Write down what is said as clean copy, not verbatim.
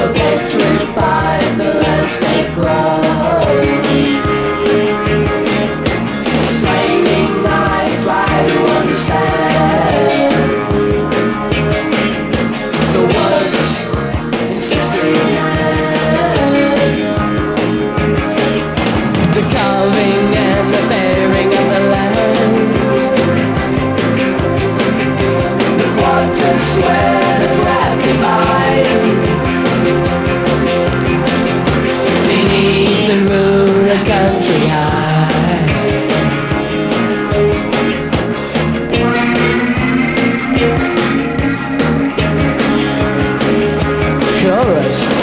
petrified, the landscape grows. Flaming I try to understand the words insisting the carving and the bearing of the lands, the quarters where the craft divide. Beneath the moon, a country high, chorus.